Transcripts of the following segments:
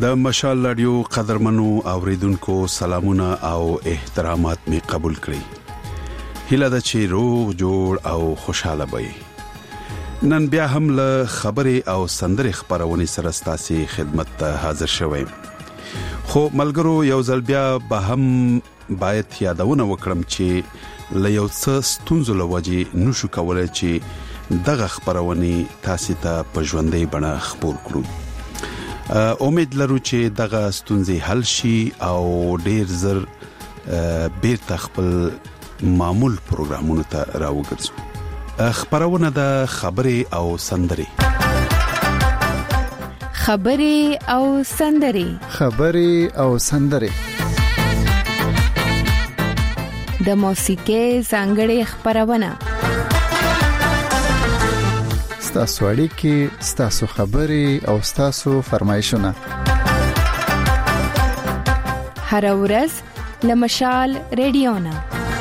د مشال رادیو قدرمنو اوریدونکو سلامونه او احترامات می قبول کړئ. هیله ده چې روغ جوړ او خوشاله وئ. نن بیا هم له خبرې او سندرې خبرونه سره ستاسو خدمت ته حاضر شوم. خو ملګرو یو ځل بیا به هم باید یادونه وکړم چې له یو څه ستونزو لوجې نشو کولای چې دغه خبرونه تاسو ته په ژوندۍ بڼه خبر کړو. امید لرو چې دغه ستونزې حل شي او ډیر زر بیرته خپل معمول پروګرامونو ته راوګرځو. خبرونه د خبرې او سندرې د موسیقۍ څنګه خبرونه ستاسو اړیکې، ستاسو خبرې او ستاسو فرمایشونه هر ورځ لمشال رادیو نه.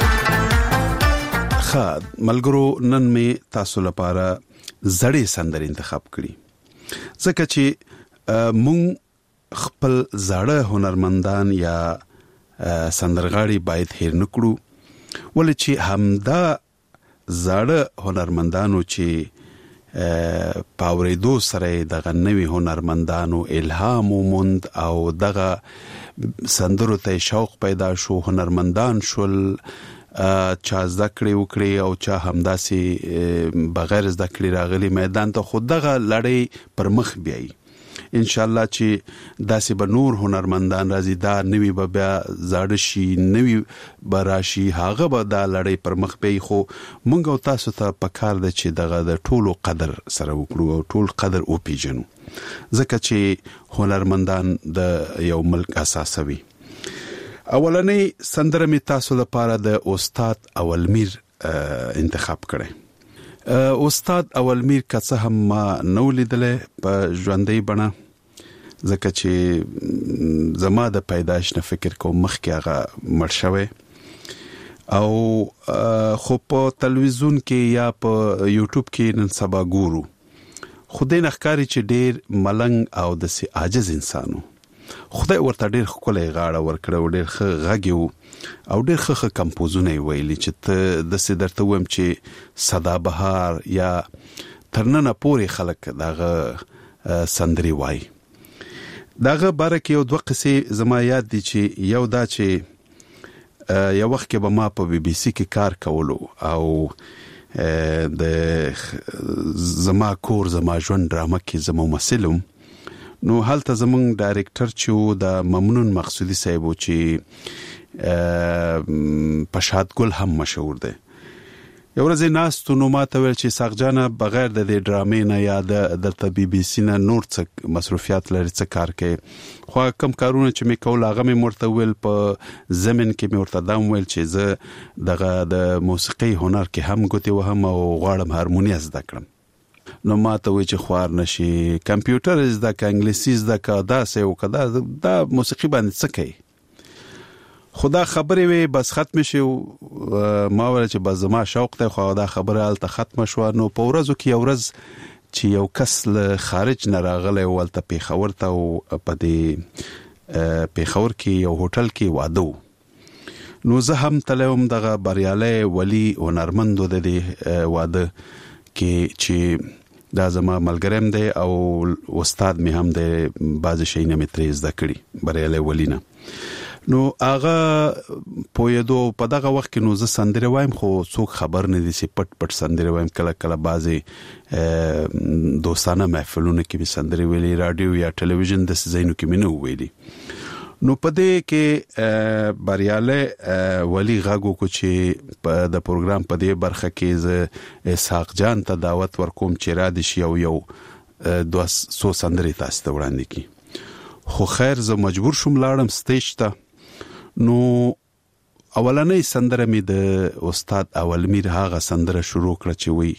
ملګرو نن می تاسو لپاره زړې سندرې انتخاب کړې ځکه چې مونږ خپل زړه هنرمندان یا سندرغاړي باید هیر نکړو، ولې چې همدا زړه هنرمندانو چې پاوریدو سره دغه نوی هنرمندانو الهام وموند او دغه سندرو ته شوق پیدا شو، هنرمندان شول، چا زده کړې وکړي او چا همداسي بغیر زده کړې راغلي میدان ته. خود دغه لړۍ پر مخ بیایي ان شاء الله چې داسې به نور هنرمندان راځي، دا نوی به بیا زاړه شي، نوی به راشي، هغه به دا لړۍ پر مخ بیایي. خو مونږ او تاسو ته پکار ده چې دغه د ټولو قدر سره وکړو او ټول قدر وپیژنو، ځکه چې هنرمندان د یو ملک اساسوي. اولنې سندره می تاسو لپاره د استاد اولمیر انتخاب کړي. استاد اولمیر کڅه هم ما نو لیدله په ژوندۍ بڼه، ځکه چې زما د پیدائش نه فکر کوم مخکې هغه مړ شوی او خو په تلویزیون کې یا په یوټیوب کې نن سبا ګورو. خدای نخکاری چې ډیر ملنګ او د سي عاجز انسانو، خدای ورته ډیر خپلې غاړه ورکړه، ډیر ښه غږیو او ډیر ښه کمپوزونه ویلي چې د سیدرته ویم چې صدا بهار یا ترننه پورې خلک دغه سندري وای. دغه بارکه یو دوه قصې زما یاد دي چې یو دا چې یو وخت کې به ما په بي بي سي کې کار کولو او د زما کور زما ژوند ډرامه کې زما ممثلم، نو هلته زمونږ ډایرکټر چې د ممنون مقصودی صاحب چې پشاد ګل هم مشهور دی، یو ورځ ناستو نو ماته ویل چې ساغجانه بغیر د دې ډرامې نه یا د بي بي سي نه نور څه مصروفیات لري، څه کار کوي؟ خو کم کارونه چې مې کول هغه مې مرته ویل په زمين کې مې ورته دام ویل چې زه دغه د موسیقي هنر کې هم ګوتې وهم او غواړم هارمونیا زده کړم. نو ماته وی چې خوار نشي، کمپیوټر زده کا، انګلیسي زده کا، دا سه او کدا دا موسیقي باندې څه کوي؟ خدا خبرې وي بس ختم شي. ما ویل چې بس ما شوق ته خو دا خبره الته ختم شو. نو په ورځو کې یو ورځ چې یو کس له خارج نه راغلی ولته پیښور ته او په دې پیښور کې یو هوټل کې واده، نو زه هم تلم دغه بریالي ولی هنرمندو د دې واده کې چې دا زما ملګریم دی او استاد می هم دی، بعض شیونه می ترې زده کړي بریالي ولینا. نو هغه پویدو په دغه وخت کې نو زه سندره وایم خو څوک خبر نه دي چې پټ پټ سندره وایم، کله کله بعضي دوستانه محفلونه کې به سندره ویلي، رادیو یا ټلویزیون د زینو کې مینه ویلي. نو پدې کې بریاله ولی غاګو کو چې د پروګرام پدې برخه کې ز اسحاق جان ته دعوت ورکوم چې را دي شي او یو 200 سندري تاسو ته وړاندې کی. خو خیر زه مجبور شوم لاړم سټیج ته. نو اولنې سندره می د استاد اولمیر هغه سندره شروع کړه چې وی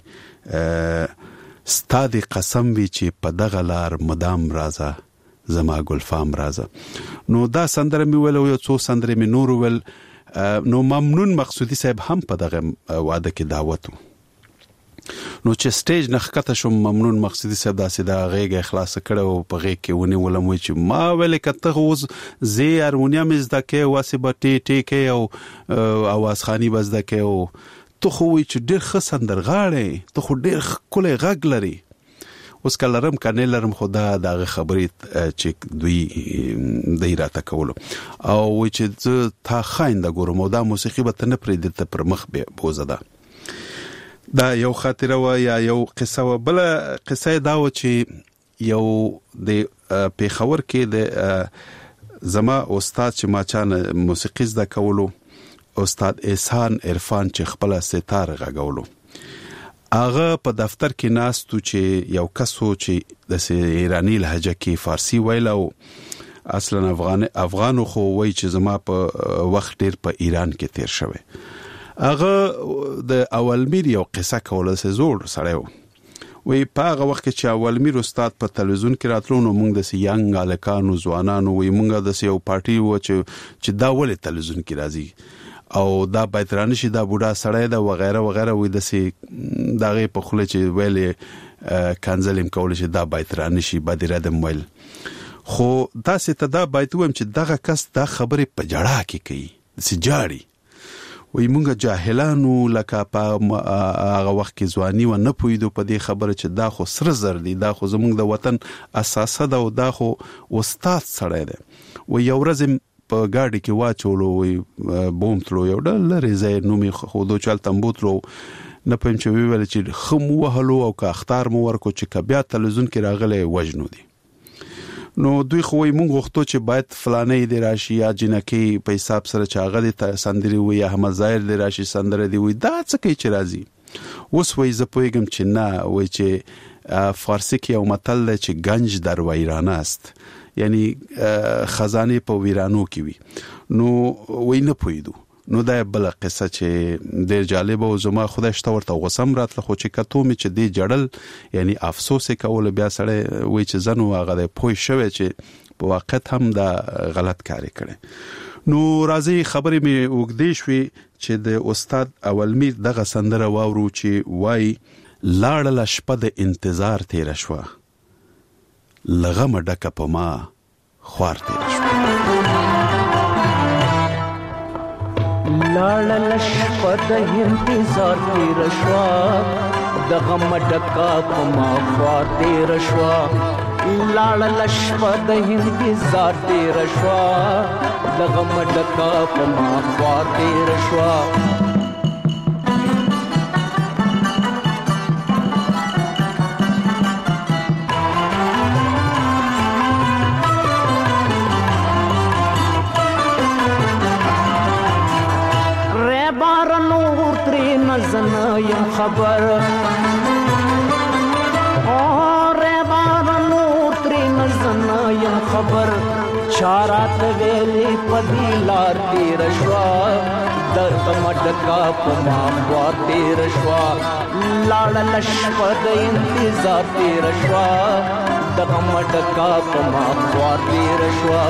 ستاد قسم وی چې په دغه لار مدام راځه زما ګلفام راځه. نو دا سندره می ول او یو څو سندره می نور ول. نو ممنون مقصودی صاحب هم په دغه واده کې دعوت. نو چې سټیج نه ښکته شم ممنون مقصدي صاحب داسې دا غېږه خلاص کړو په غېږ کې ونیولم چې ما ویلې کته اوس زی هارمونیم زده کې واسه به ټی کې او اواز خانی بزده کې او ته خو چې ډېر ښه سندرغاړی ته خو ډېر ښکلی غږ لري اوس که لرم که نه لرم خو دا دغه خبرې چې دوی راته کولو او وایي چې زه تا خاینده ګورم او دا موسیقي به ته نه پرېږدې ته پر مخ بوزه ده دا یو خاطره وه یا یو قصه وه بله قصه یې دا وه چې یو د پېښور کې د زما استاد چې ما چانه موسیقي زده کولو استاد احسان عرفان چې خپله ستار غږولو هغه په دفتر کې ناستو چې یو کسو چې د ایرانی لهجه کې فارسی ویل او اصلا افغانو خو وای چې زما په وخت ډیر په ایران کې تیر شوی هغه د اولمیر یو قصه کوله سه زوړ سړیو وی په هغه وخت چې اولمیر استاد په تلویزیون کې راتلو نو موږ د یانګ الکانو ځوانانو وی موږ د یو پارټي و چې دا ولې تلویزیون کې راځي او دا باید رانشي دا بوډا سړی دا وغیرہ وغیرہ وې د سي دغه په خله چې ویلې کانزلیم کول چې دا باید رانشي باید ردم ویل خو دا سي ته دا باید ویم چې دغه کس دا خبره په جړه کې کوي سي جاړي وې مونږه جاهلانو لکه په هغه وخت کې ځواني و نه پویدو په دې خبره چې دا خو سر زر دي دا خو زمونږ د وطن اساسه ده او دا خو استاد سړی ده و یو ورځ په ګاډي کې واچولو وي بوم تلو یو ډل لري زای نومي خودو چل تمبوتلو نه پم چې ویل چې خم وهلو او کا اختار مو ورکو چې کبیا تلویزیون کې راغله وجنو دي نو دوی خو مونږ غوښتو چې باید فلانه دی راشي یا جنکی په حساب سره چاغه دي سندري وي احمد ظاهر دی راشي سندره دی وي دا څه کوي چې راځي اوس وای ز پویګم چې نه وای چې فارسی کې یو متل دی چې گنج در ویرانه است یعنی خزانه په ویرانو کې وي نو وای نه پویدو نو دا بل قصه چې ډیر جالب او زما خدای شته ورته غوسم راتله خو چې کتو می چې دی جړل یعنی افسوس کول بیا سره وای چې زنو هغه پوي شوی چې په واقعیت هم دا غلط کاری کړي نو راځي خبرې می وګدې شوې چې د استاد اولمیر دغه سندره واورو چې وای لاړه شپه د انتظار تیر شوه لغم ډکه په ما خوار تیر شوه لاړه شپه د انتظار تیر شوه د غم ډکه په ما خوار تیر شوه لاړه شپه د انتظار تیر شوه د غم ډکه په ما خوار تیر شوه یم خبر اور بار نور تری نزن یم خبر چارات ویلی پدی لار تیر شوا درد مډکا پما خوار تیر شوا لاړ لشپ د انتظار تیر شوا درد مډکا پما خوار تیر شوا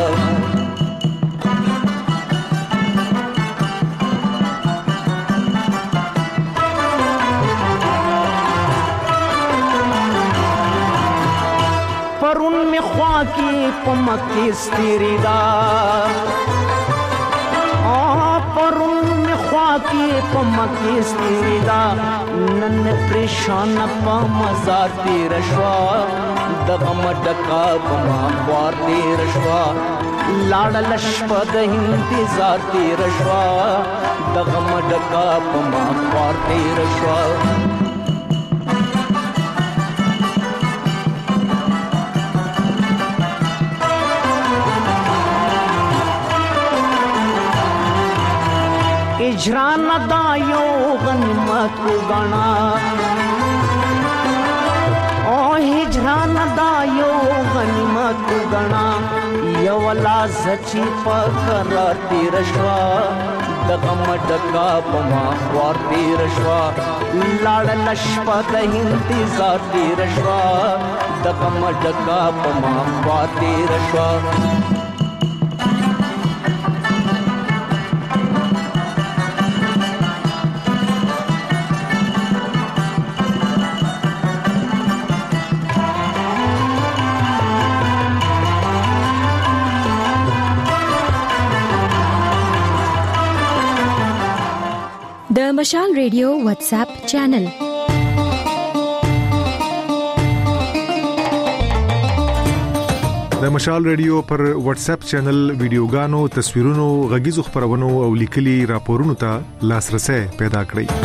की पमकी स्थिरी दा परुन में ख्वा की पमकी स्थिरी दा नन परेशान पा मजार तेर शवा दगम डका पमा ख्वार तेर शवा लाड़ लशपद इंतजार तेर शवा दगम डका पमा ख्वार तेर शवा इजरान दायो गनीमत को गणा ओ हिजरान दायो गनीमत को गणा यवला सची पकरार तीरशवा दगम डका पमा ख्वार तीरशवा लाड़ लशपद इंतजार तीरशवा दगम डका पमा ख्वार तीरशवा د مشال ریډیو واتس اپ چینل. د مشال ریډیو پر واتس اپ چینل ویډیوګانو، تصویرونو، غږیزو خبرونو او لیکلي راپورونو ته لاسرسي پیدا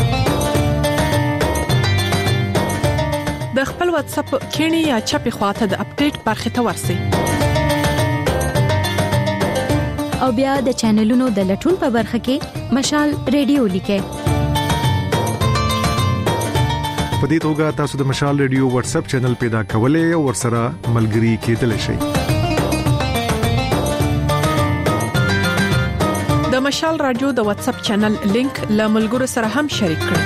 کړئ. د خپل واتس اپ کینی یا چپی خواته د اپډیټ برخه ته ورسی او بیا د چینلونو د لټون په برخه کې مشال ریډیو لیکه. په دې توګه تاسو د مشال ریډیو واتس اپ چینل پیدا کولای او ورسره ملګري کېدلی شئ. د مشال رادیو د واتس اپ چینل لینک له ملګرو سره هم شریک کړئ.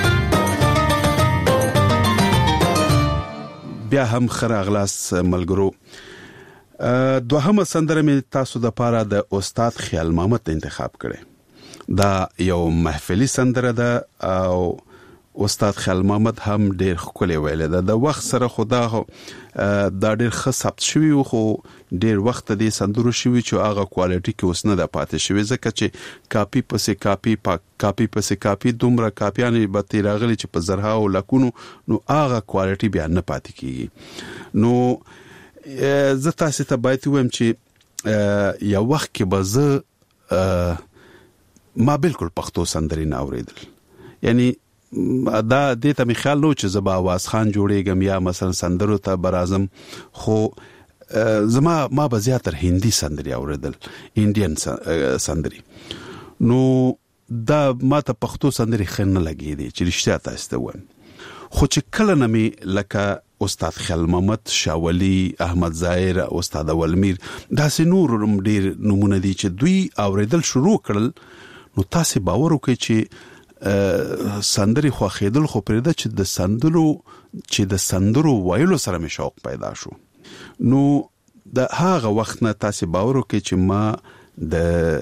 بیا هم خراغلاس ملګرو. دوهمه سندره می تاسو د پاره د استاد خیال محمد انتخاب کړي. دا یو محفلي سندره ده او استاد خیال محمد هم ډیر ښکلی ویل ده. د وخت سره خدا دا ډیر ښه ثبت شوی خو ډیر وخت دې سندرو شوی چې هغه کوالټي کې اوس نه د پاتې شوی ځکه چې کاپی پسې کاپی دومره کاپیانې به تیراغلي چې په زرها او لکونو نو هغه کوالټي بیا نه پاتې کیږي. نو زه تاسو ته باید وایم چې یو وخت کې به زه ما بالکل پښتو سندرې نه اوریدل. یعنی دا دې ته می خیال نو چې زبا आवाज خان جوړېږم یا مثلا سندرو ته برازم، خو ما به زیاتره هندي سندرې اوریدل، انډین سندرې. نو دا ما ته پښتو سندرې خن نه لګېدې چې رښتیا تاسو ته وایم. خو چې کله نه می لکه استاد خیال محمد، شاولی، احمد ظاهر، استاد اولمیر، داسې نور ډیر نمونه دي چې دوی اوریدل شروع کړل، نو تاسو باور وکړئ چې سندري خو خېدل خو پرېده چې د سندرو وایلو سره مې شوق پیدا شو. نو د هغه وخت نه تاسو باور وکړئ چې ما د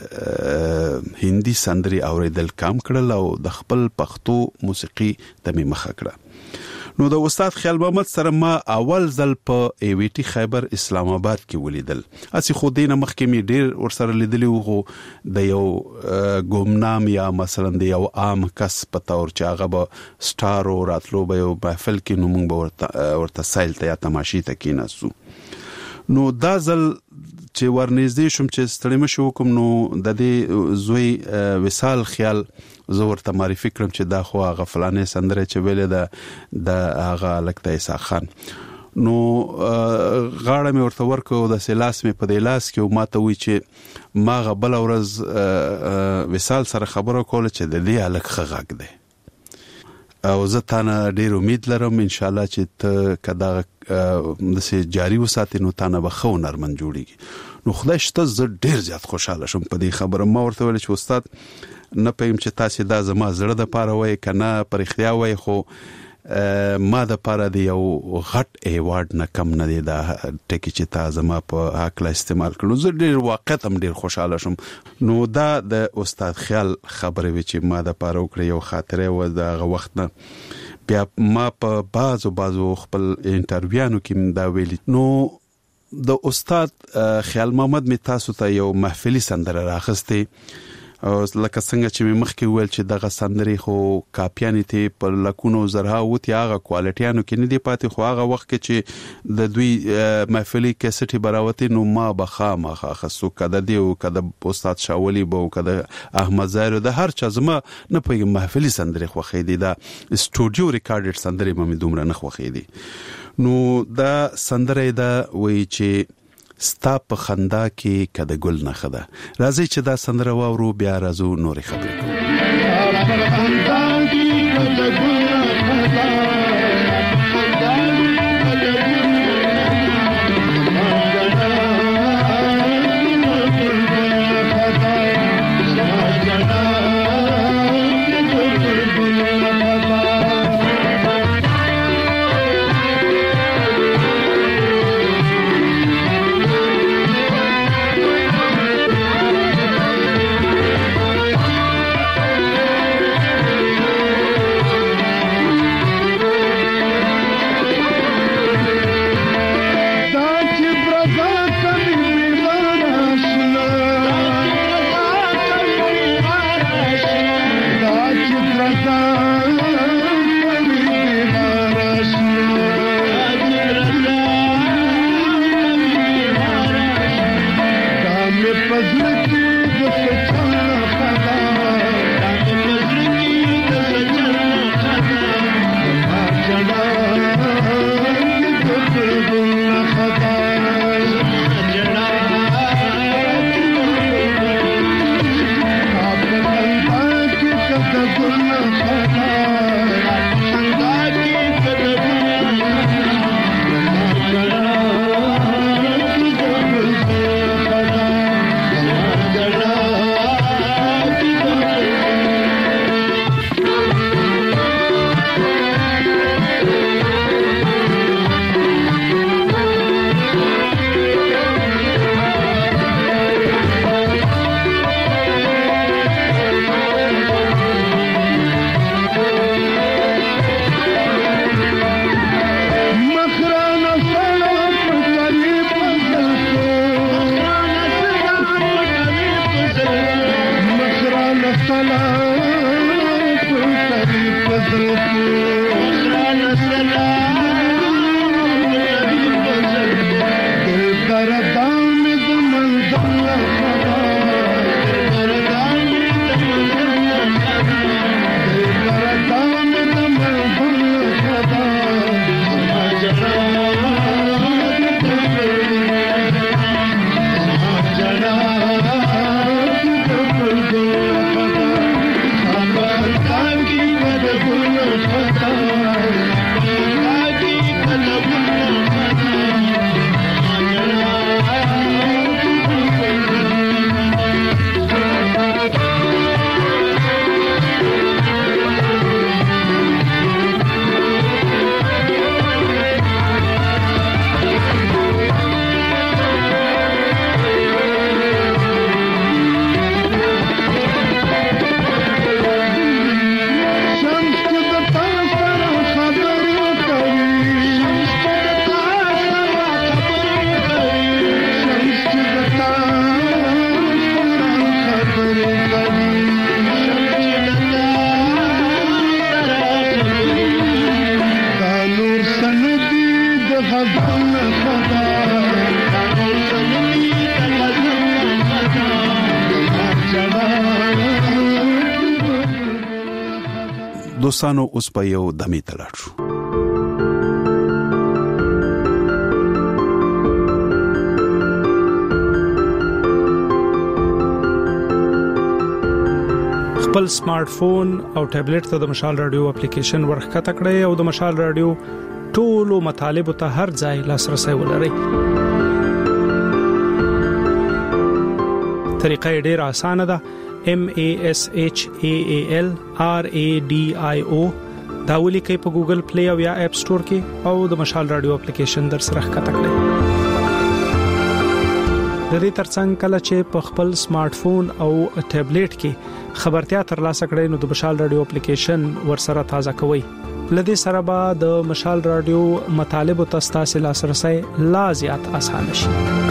هندي سندري اوریدل کم کړل او د خپل پښتو موسیقي ته مې مخه کړه. نو د استاد خیال محمد سره ما اول ځل په ای وی ټی خیبر اسلام آباد کې ولیدل. اسی خو دینه مخکې می ډیر ورسره لیدلی وو د یو ګمنام یا مثلا د یو عام کس په تور چې هغه به سټار او راتلو به یو محفل کې نو موږ ورته سایل ته یا تماشې ته کېناسو. نو دا ځل چې ورنږدې شوم چې ستړی مشو کوم، نو د دې زوی وصال خیال زه ورته معرفي کړم چې دا خو هغه فلانه سندره چې ویلې ده د هغه لکته عیسی خان. نو غاړه مې ورته ورکو د سلاس مې په دلاس کې او ماته وی چې ما غبل ورځ وصال سره خبرو کوله چې د دې الک خغاګ ده او زه تانه ډیر امید لرم ان شاء الله چې ته کدا دسه جاری وساتې نو تانه به خو نرمن جوړیږي. نو خدای شته زه ډیر زیات خوشاله شم په دې خبره. ما ورته ویل چې استاد نه پېم چې تاسو دا زما زړه د پاره وای کنه پر اختیا وای، خو ما د پاره دی یو غټ ایوارډ نه کم نه دی دا ټکی چې تاسو ما په حق لا استعمال کړو. زه ډیر واقعا هم ډیر خوشاله شم. نو دا د استاد خیال خبره وی چې ما د پاره وکړ یو خاطره و دا وخت نه. بیا ما په بازو خپل انټرویوانو کې دا ویلي. نو د استاد خیال محمد می تاسو ته یو محفلي سندره راخسته او لکه څنګه چې مخکې ویل چې دغه سندري خو کاپیانې ته په لکونو زرها وتی هغه کوالټیانو کې نه دی پاتې، خو هغه وخت کې چې د دوی محفلي کیسټي براوتی نو ما بخامه خاصو کده دی او کده استاد شاولی بو کده احمد ظاهر د هر چا زما نه پېږم محفلي سندري خو خېدی دا سټوډیو ریکارډډ سندري مې دومره نه خو خېدی. نو دا سندره دا وی چې ستا په خندا کې کده ګل نه خده. راځي چې دا سندره واورو بیا راځو نورې خبرې کوو. دوستانو اوس په یو دمه تلاړ شو. خپل سمارټ فون او ټابلیټ ته د مشال رادیو اپلیکیشن ورخکته کړئ او د مشال رادیو ټولو مطالب ته هر ځای لاسرسي ولرئ. طریقه ډیره اسانه ده. MASHAALRADIO دا ولیکئ په ګوګل پلی او یا اپ سٹور کې او د مشال رادیو اپلیکیشن در سره ښکته کړئ. د دې ترڅنګ کله چې په خپل سمارټ فون او ټابلیټ کې خبرتیا ترلاسه کړئ نو د مشال رادیو اپلیکیشن ورسره تازه کوئ. لدې سره به د مشال رادیو مطالب او تاسو لاسرسي لا زیات آسان شي.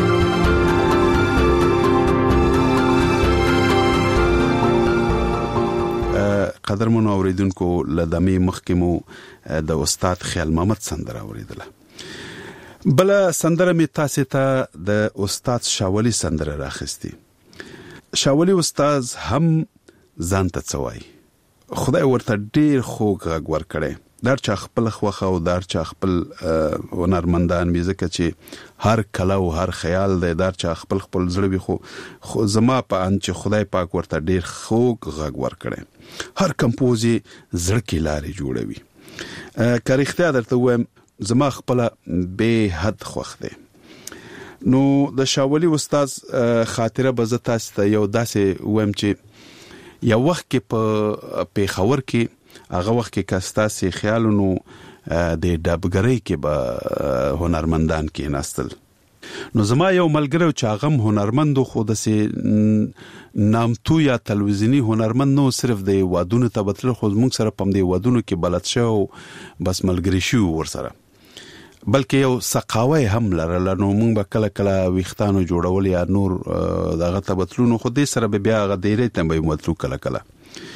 قدرمنو اوریدونکو لدمه مخکمو د استاد خیال محمد سندره اوریدله. بل سندره می تاسو ته د استاد شاولی سندره راخستی. شاولی استاد هم ځان ته څوای. خدای ورته ډیر خوږ غږ ورکړي. در چا خپل خوخه او در چا خپل هنرمندان میزه چې هر کله او هر خیال دی در چا خپل زړه وي خو زما په ان چې خدای پاک ورته ډیر خوږ غږ ورکړي. هر کمپوزي زړه کې لارې جوړوي. کاریختیا درته وایم زما خپل به حد خوښ دی. نو د شاولی استاد خاطره به تاسو ته یو داسې وایم چې یو وخت کې په پیښور کې هغه وخت کې کاستاسي خیالونو د ډبګری کې به هنرمندان کې ناستل. نو زما یو ملګری چې هغه هنرمند خو د سي نامتو یا تلویزیونی هنرمند نو صرف د وادونو ته بتل خو موږ سره پم دی وادونو کې بلد شو بس ملګری شو ورسره بلکې یو سقاوي هم لرل. نو موږ به کله کله ویختانو جوړول یا نور دغه تبتلونو خو دې سره به بیا غ ډیرې تم به متلو کله کله.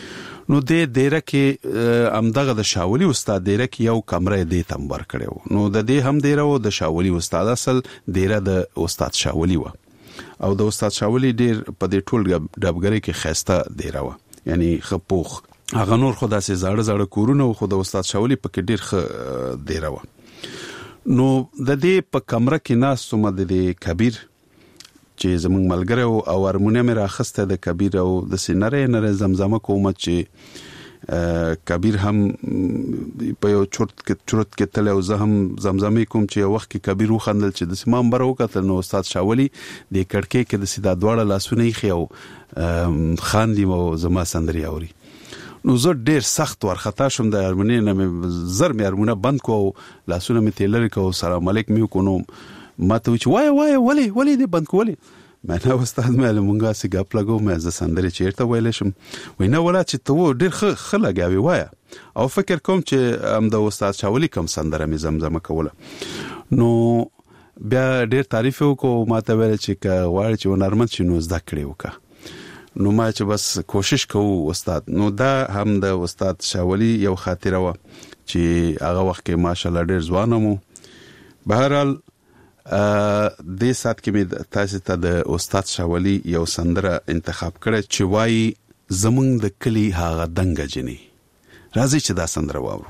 نو د دیره کې امدغه د شاولي استاد دیره کې یو کمره دې تم ور کړو. نو د دې هم دیره او د شاولي استاد اصل دیره د استاد شاولي و او د استاد شاولي ډیر په دې ټول ډبګری کې خسته دیره و، یعنی خپوخ هغه نور خدا سي زړه کورونه خو د استاد شاولي په کې ډیر دیره و. نو د دې په کمره کې ناس سم د دې کبیر چې زمونږ ملګری او هارمونیم راخسته د کبیر او د سینره زمزمه کومه چې کبیر هم په یو چرت کې تل او زه هم زمزمه کوم چې یو وخت کې کبیر وخندل چې د سیمام برو کتل. نو استاد شاولي د کړکې کې د سیدا دواړه لاسونه یې خو خاندي او زما سندري اوري. نو زه ډیر سخت ورختا شوم د هارمونیم زر مې هارمونه بند کو لاسونه مې تلری کو سلام علیک مې کو. نو ما ته وای ولی دې بند کولې؟ مې استاد مې لمونګه سي ګپ لګو مې ز سندري چیرته ویل شم وینا ولا چې ته ډیر خلګاوي وای او فکر کوم چې ام د استاد شاولي کوم سندره مې زمزمه کوله. نو بیا ډیر تعریف وکړو ما ته ویل چې غواړي چې ونرمن شنو زده کړی وکړه. نو ما چې بس کوشش کوو استاد. نو دا هم د استاد شاولي یو خاطره و چې هغه وخت کې ماشالله ډیر ځوان مو. بهرحال د سات کې مې تاسو ته د استاد شاولي یو سندره انتخاب کړه چې وای زمونږ د کلی هغه دنګ جنې. راځي چې دا سندره واورو.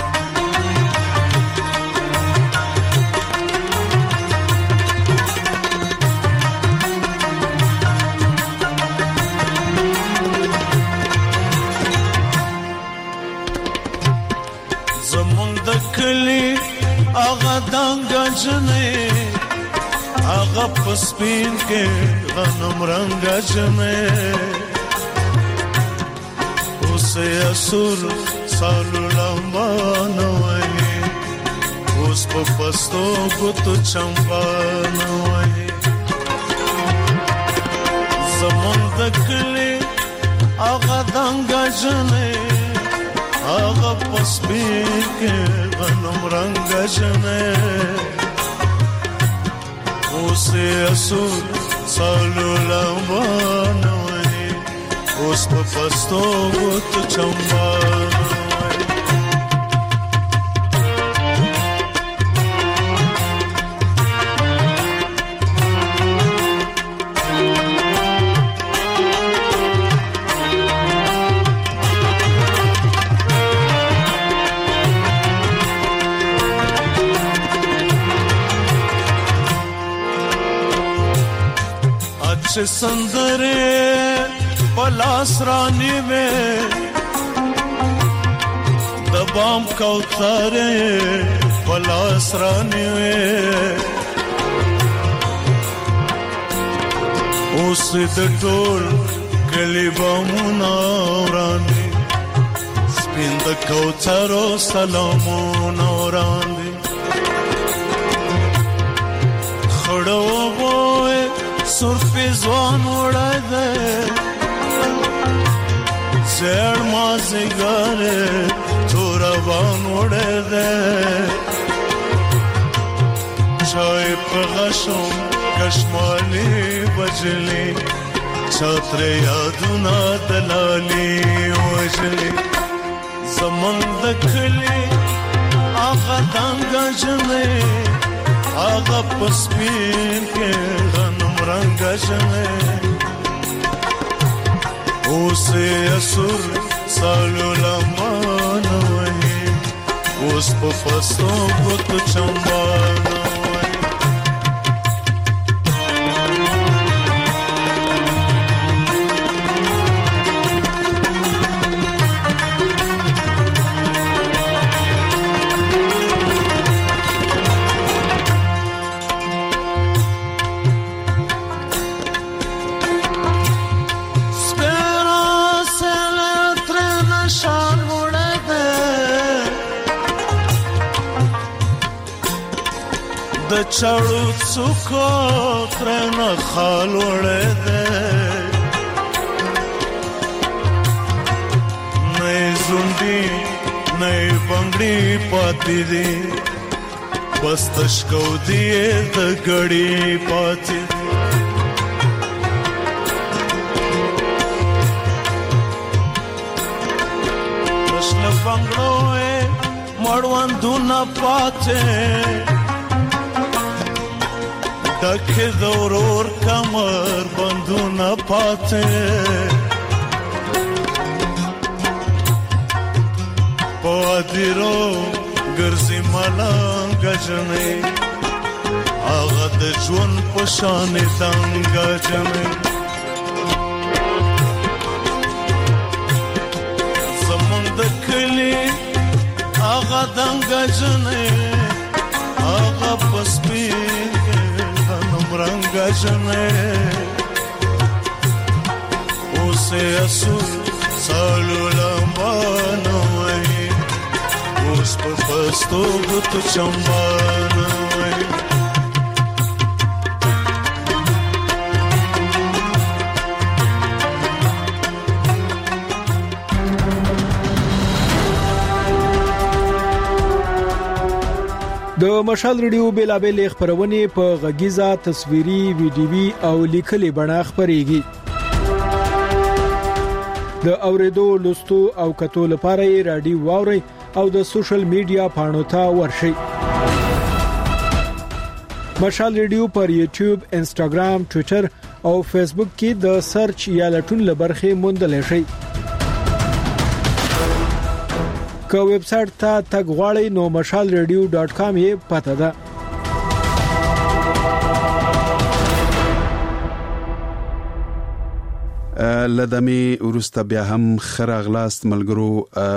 زمونږ د کلی هغه دنګ جنې آغا پسپین کے غنم رنگا جنے اسے اسور سالو لمبانوئی اس پا پستو گتو چمبانوئی. زمان دکلی آغا دنگا جنے آغا پسپین کے غنم رنگا جنے اسے اسود سالو لمبانوئی اس پا پستو گت چمبانوئی. سندرے پلاس رانی میں دبام کوثرے پلاس رانی میں اس دٹول کلی بامونا رانی سپند کوثرو سلامونا رانی خڑو بوئے سر پہ زوان اڑا دے زیر مازگارے تھوڑا بان اڑا دے چائے پہ غشم کشمالی بجلی چھاتر یادونا دلالی وجلی. زمان دکھلی آغا دانگا جنے آغا پسپین کے غنم رنگا جنے اسے اسور سالو لمانوئی اس پا پستو گت چمبانوئی. چړو څوکو ترنه خال وړې ده نه زوندي نه بنگړي پاتې دي بس تشکو دی د غړي پاتې بنگلوه مړوندونه پاتې دکې د ورور کمر بندونه پاتې پادیرو ګرځي ملنګ جنې هغه د ژوند په شان دنګ جنې زمونږ د کلي هغه دنګ جنې هغه پسپین غنم رنګ جنې اوسه اسور سالو لمبانو اوس په پستو غوتو چمبانو د مشال ریډیو بیلابل خبرونه په غږیزه تصویري ویډیوي او لیکلي بڼه خبريږي د اوریدو لوستو او کتو لپاره رادیو واوري او د سوشل میډیا پاڼو ته ورشي مشال ریډیو پر یوټیوب انستګرام ټوئیټر او فیسبوک کې د سرچ یا لټون لبرخه موندل شي که ویب سټ ته تګ غواړئ نو mashalradio.com یې پته ده لدمي ورسته بیا هم خراغلاست ملګرو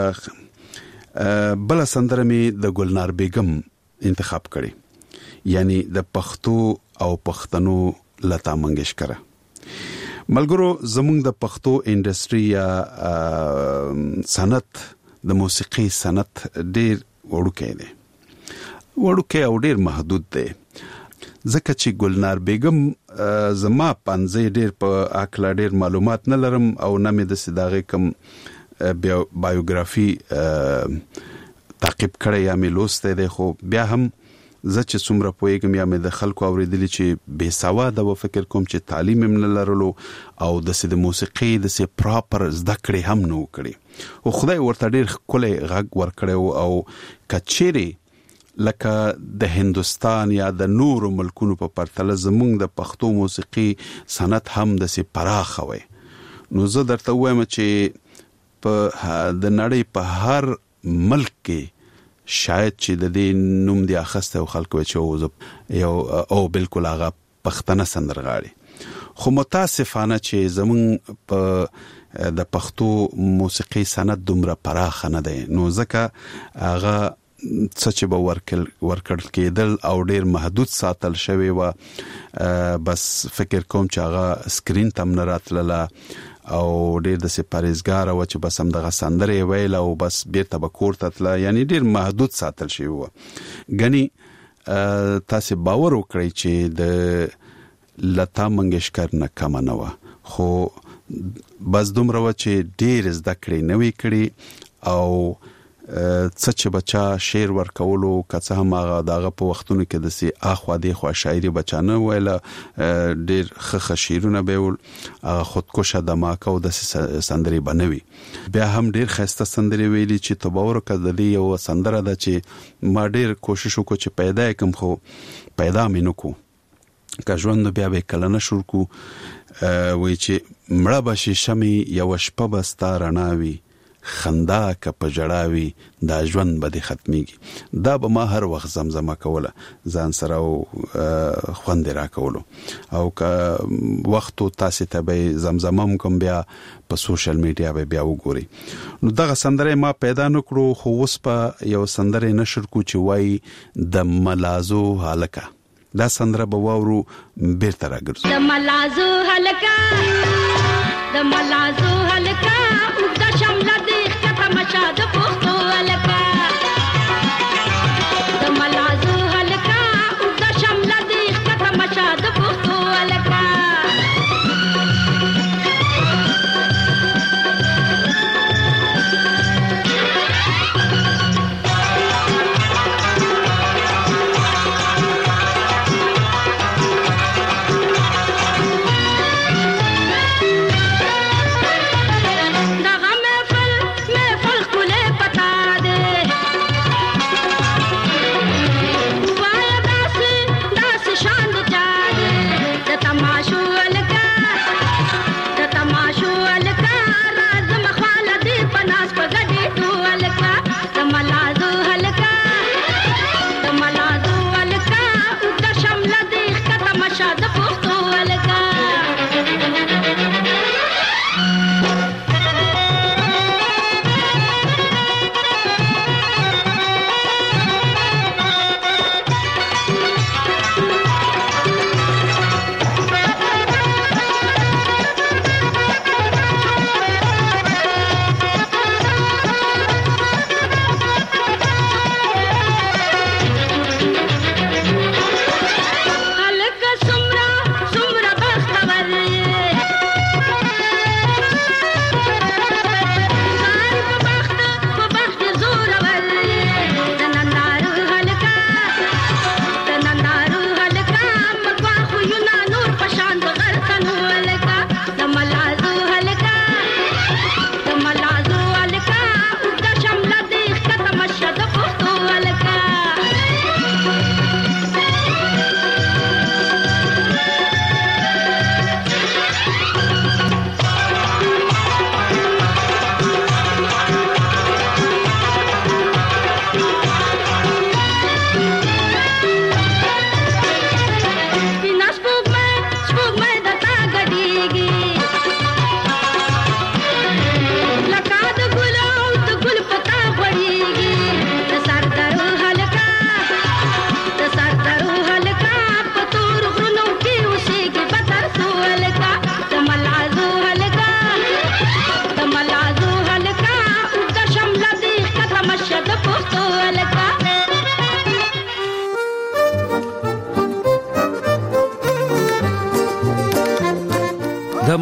بل سندره می د ګلنار بیگم انتخاب کړي یعنی د پښتو او پښتنو لتا منګیشکر ملګرو زموږ د پښتو انډستری یا صنعت د موسیقي صنعت ډیر وړوکی او ډیر محدود دی ځکه چې ګلنار بیگم زما پنځه ډیر په اکلا ډیر معلومات نه لرم او نه مې د صداغه کم بایوګرافي تعقیب کړی یا مې لوسته دی خو بیا هم زه چې څومره پوهیږم یا مې د خلکو اوریدلی چې بے سواده و فکر کوم چې تعلیم هم نه لرلو او د موسیقي د پراپر زده کړې هم نه وکړي او خدای ورته ډیر کله غږ ورکړو او کچيري لکه د هندستان یا د نورو ملکونو په پرتله زموږ د پښتو موسیقي صنعت هم د پراخه وي نو زه درته وایم چې په د نړۍ په هر ملک کې شاید چې د دې نوم دی اخسته او خلکو چې یو او بالکل هغه پښتنه سندرغاړي خو متاسفانه چې زمون په د پښتو موسیقي صنعت دومره پراخه نه دی نو ځکه هغه څه به ورکړل کېدل او ډیر محدود ساتل شوی و بس فکر کوم چې هغه سکرین تم نه راتله او ډیر د سپاریزګار او چې بس هم دغه سندره ویل او بس بیرته به کور ته تل یعنی ډیر محدود ساتل شوی و غني تاسو باور وکړئ چې د لتا منګیشکر نه کم نه و خو بس دومره و چې ډیر زده کړې نه وی کړی او څه چې بچا شعر ورکولو کڅه هم هغه دغه په وختونو کې د سي اخوا دی خو شاعري بچانه ویله ډیر خخ شعرونه به ول خودکشه دماکه او د سندري بنوي بیا هم ډیر خسته سندري ویلي چې تباور کړل یو سندره ده چې ما ډیر کوشش وکړ چې پیدا کوم خو پیدا مینو کو که ژوند بیا به کله نشور کو وای چې مړه بشي شمي یو شپه بستا رڼاوي خندا که پجړاوي دا ژوند به ختميږي دا به ما هر وخت زمزمه کوله ځان سره خوند را کولو او که وخت تاسو ته به زمزمه کوم بیا په سوشل میډیا به بیا وګوري نو دغه سندره ما پیدا نکړو خو اوس په یو سندره نشر کو چې وای د ملازو هلکا دا سندره به واورو بیرته راګرځو د ملازو هلکا د شمله دې ښکته مچا د پښتو هلکا د ملازو هلکا د شمله دې ښکته مچا د پښتو هلکا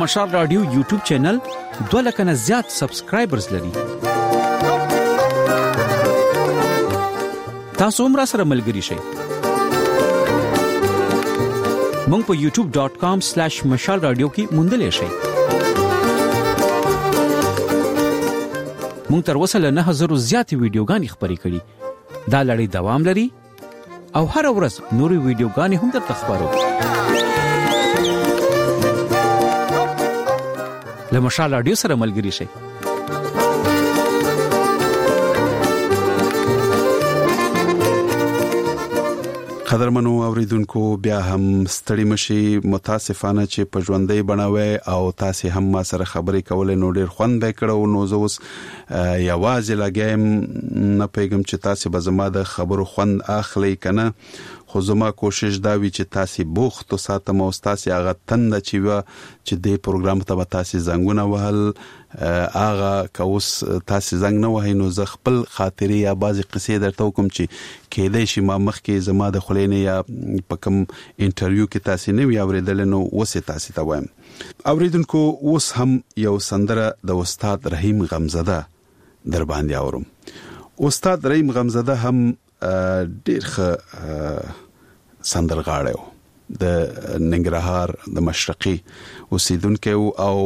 مشال رادیو یوټیوب چینل 2 لک نه زیات سبسکرایبرز لري. تاسو هم را سره ملګري شئ. مونږ په youtube.com/مشال رادیو کې موندلې شئ. مونږ تر اوسه له 9000 زیاتې ویډیوګانې خپرې کړې. دا لړۍ دوام لري او هر ورځ نورې ویډیوګانې هم درته خپرو. له مشال رادیو سره ملګري شئ. قدرمنو اوریدونکو بیا هم ستړي مشي، متاسفانه چې په ژوندۍ بڼوي او تاسو هم ما سره خبرې کولې نو ډېر خوند به کړو. نو زه اوس یوازې لګیم نه پیغام چې تاسو به زما د خبرو خوند اخلي کنه، خو زما کوشش دا وی چې تاسو بوخت او ساتم او تاسو هغه تند چې د پروګرام ته تاسو زنګونه وهل هغه کوس تاسو زنګ نه وهي. نو زه خپل خاطرې یا بعضی قصې درته کوم چې کېدای شي ما مخکې زما د خلینې یا په کوم انټرویو کې تاسو نه وی اوریدل نو وسه تاسو ته وایم. اوریدونکو اوس هم یو سندره د استاد رحیم غمزده در باندې اورم. استاد رحیم غمزده هم ډیر ښه سندرغاړی و، د ننګرهار د مشرقي اوسیدونکی او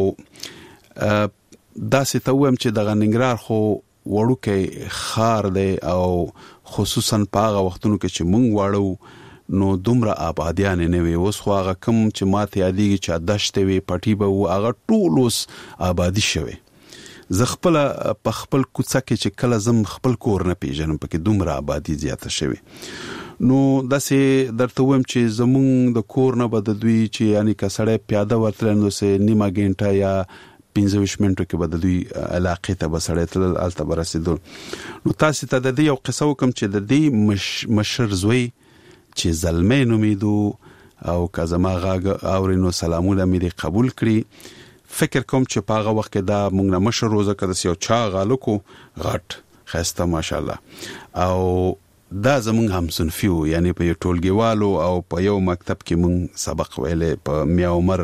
دا څه ته وایم چې د ننګرهار خو وړوکی خار دی او خصوصا په هغه وختونو کې چې مونږ واړو نو دومره آبادیان نه وي. اوس خو هغه کم چې ماته یادېږي چې دشت وي پټي به هغه ټول اوس آبادی شوی. زه خپل په خپل کوڅه کې چې کله زم خپل کور نه پیژنم پکې دومره آبادی زیاته شوی. نو داسې درته وایم چې زمونږ د کور نه بد دوی چې یعنی کسړې پیاده ورتل نو سه نیمه غنټه یا 15 منټو کې بد دوی علاقې ته بسړې تل الته برسېدل. نو تاسو ته د دې یو قصه وکم چې د دې مشر زوی چې زلمې نومیدو او کزما غاګ اورینو سلامونه مې قبول کړی. فکر کوم چې په هغه وخت کې دا مونږ نه مشر روزه کده یو چا غالکو غټ خسته ماشاءالله او دا زمونږ هم صنفیو یعنی په یو ټولګیوالو او په یو مکتب کې مونږ سبق ویلې په میا عمر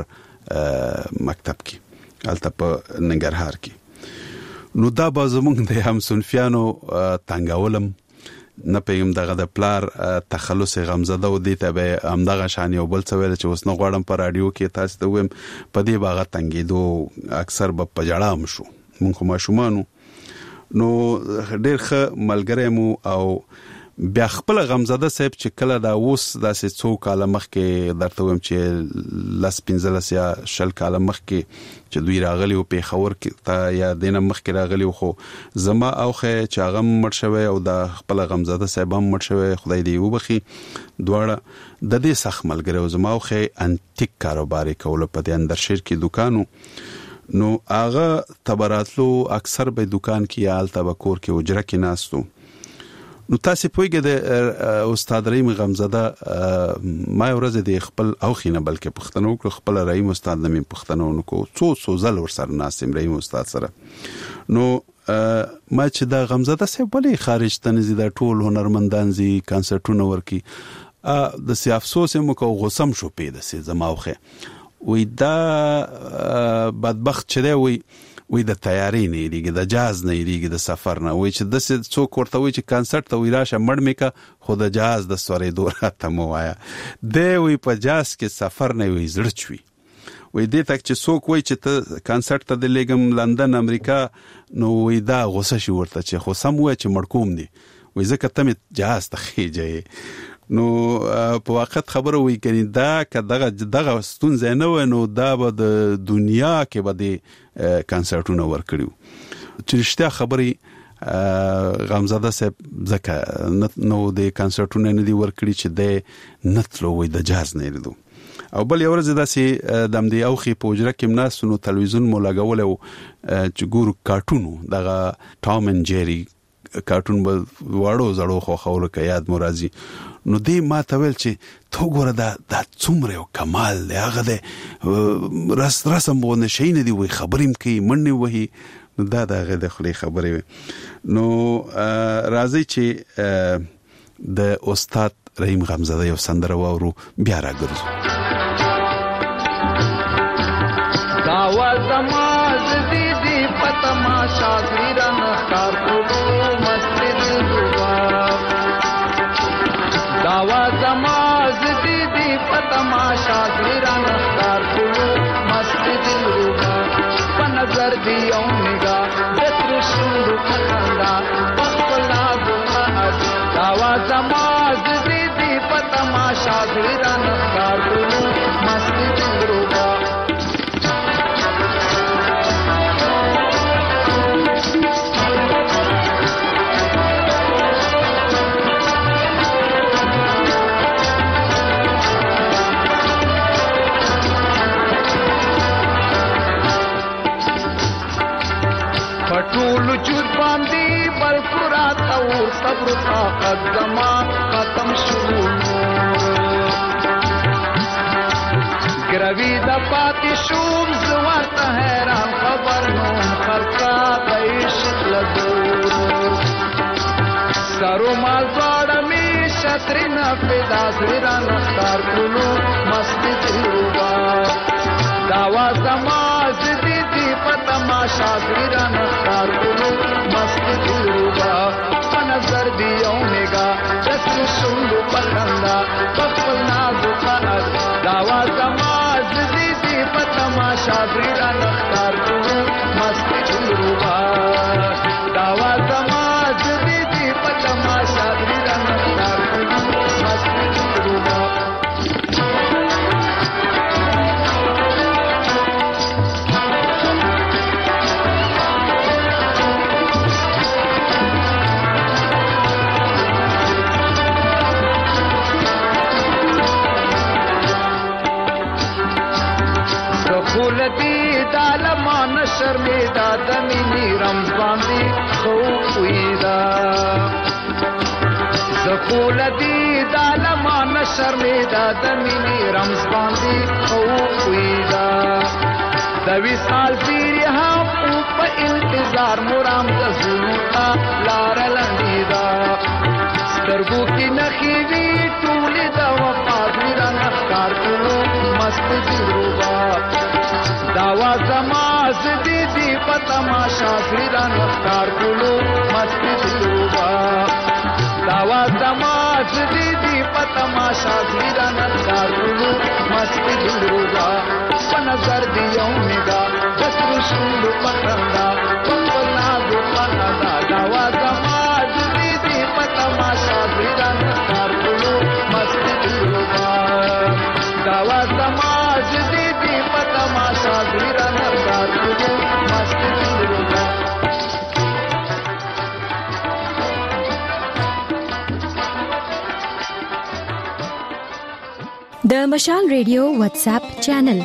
مکتب کې الته په ننګرهار کې. نو دا به زمونږ د هم صنفیانو تنګولم نه پیغام دغه د پلار تخلص غمزده و دیته به همدغه شان یو بل څه ویل چې اوس نه غواړم په رادیو کې تاسو ته ویم په دې باغ تنګېدو اکثر به پجړام شو مونږ ماشومانو. نو ډېر ښه ملګری مو او بیا خپل غمزده صاحب چې کله دا اوس داسې څو کاله مخکې درته ویم چې لاس 15 یا 10 کاله مخکې چې دوی راغلی او په خور کې تا یا دینه مخکې راغلی خو زما اوخه چې هغه مړ شوی او دا خپل غمزده صاحب هم مړ شوی خدای دې وبخي. دواړه د دې سخت ملګری او زما اوخه انټیک کاروبار کول په دې اندر شهر کې دکانو. نو هغه تبراتلو اکثر به دکان کې یا التبکور کې اجره کې ناستو. نو تاسو پوهیږئ د استاد رحیم غمزده ما ورځ د خپل اوخینه بلکې پښتنو خپل رحیم استاد نمې پښتنو نو کو څو ځل ور سره ناسم رحیم استاد سره. نو ما چې دا غمزده سه بلې خارج تنزي د ټول هنرمندان زی کانسرټونه ورکی د سی افسوس مو کو غوسم شو پیدا سي زماوخه وې دا بدبخت چره وې د تیاری نه لري د جاز نه لري د سفر نه وې چې د څوک ورته وې چې کانسرټ ته وراشه مړ میکا خود جاز د سورې دوره ته مو وایا د وې په جاز کې سفر نه وې زړه چوي وې دې تک چې څوک وې چې ته کانسرټ ته د لګم لندن امریکا نو وې دا غوسه شي ورته چې خو سم وې چې مړکوم دي وې ځکه ته جاز ته خېجې. نو په وخت خبره وی کني دا کداغه ستونزه نه و نو دا به د دنیا کې به د کانسرټونه ورکړو چې رښتیا خبري غمزده صاحب ځکه نو د کانسرټونه نه دی ورکړي چې د نتلو وې د جاز نه لري. او بل یو ورځ داسې دم دی اوخي پوجره کې مناسو نو تلویزیون مو لګول او چې ګورو کارټونو دغه ټام اند جيري کارټون به وړو زړو خو خور کې یاد مرضی. نو دې ما ته ویل چې تو ګوره دا څومره یو کمال دی هغه د رسم باندې شي نه دی وي خبرېم کوي مننه وهي نو دا هغه د خلی خبرې. نو راځي چې د استاد رحیم غمزده یو سندره واورو بیا راګرځو. گاو تماشا ګران کار کولو مسجد داوا زماز دي په تماشا ګران کار کولو مسجد روبا په نظر دی او نگاه دتر شروع خندا خپلا ګماد داوا زماز دي په تماشا ګران کار کولو مسجد روبا ټول وجود باندې بل قرات او صبر طاقت زمان ختم شو ګروي د پاتې شوم زورته حیران خبر نو خلقا عشق لګو سرو مال زړه می شترنا پیدا زیران کار کولو مسجد روبا داوا زماز دي تماشا ګران کار کولو مسجد روبا په نظر دی او نگاه دسر شوندو پخندا خپل نازو خاص داوا زماز دي په تماشا ګران کار کولو مسجد روبا داوا زماز دي په تماشا ګران کار کولو مسجد روبا خولتی دالمان شرمیدا دمینی رمضان دی خویدا زخولتی دالمان شرمیدا دمینی رمضان دی خویدا دوی سال زیری هم او پا انتظار مرام دزونتا لار لندیدا سترگو کی نخیوی تولی دا وفاد میرا نخکار کلو مسجد روبا داوا زماز دي په تماشا ګران کار کولو مسجد روبا داوا زماز دي په تماشا ګران کار کولو مسجد روبا په نظر دی او نگاه دسر شوندو پخندا خپل نازو خاصا داوا زماز دي په تماشا ګران کار کولو مسجد روبا داوا زماز دي په تماشا ګران کار کولو مسجد روبا د مشال ریډیو واتس اپ چینل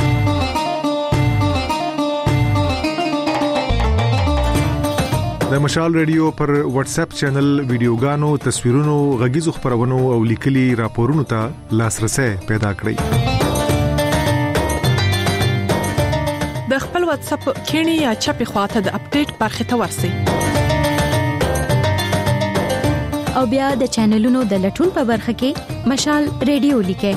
د مشال ریډیو پر واتس اپ چینل ویډیوګانو تصویرونو غږیزو خبرونو او لیکلي راپورونو ته لاسرسي پیدا کړئ د خپل واتس اپ کینی یا چپی خواته د اپډیټ برخه ته ورسئ او بیا د چینلونو د لټون په برخه کې مشال ریډیو لیکه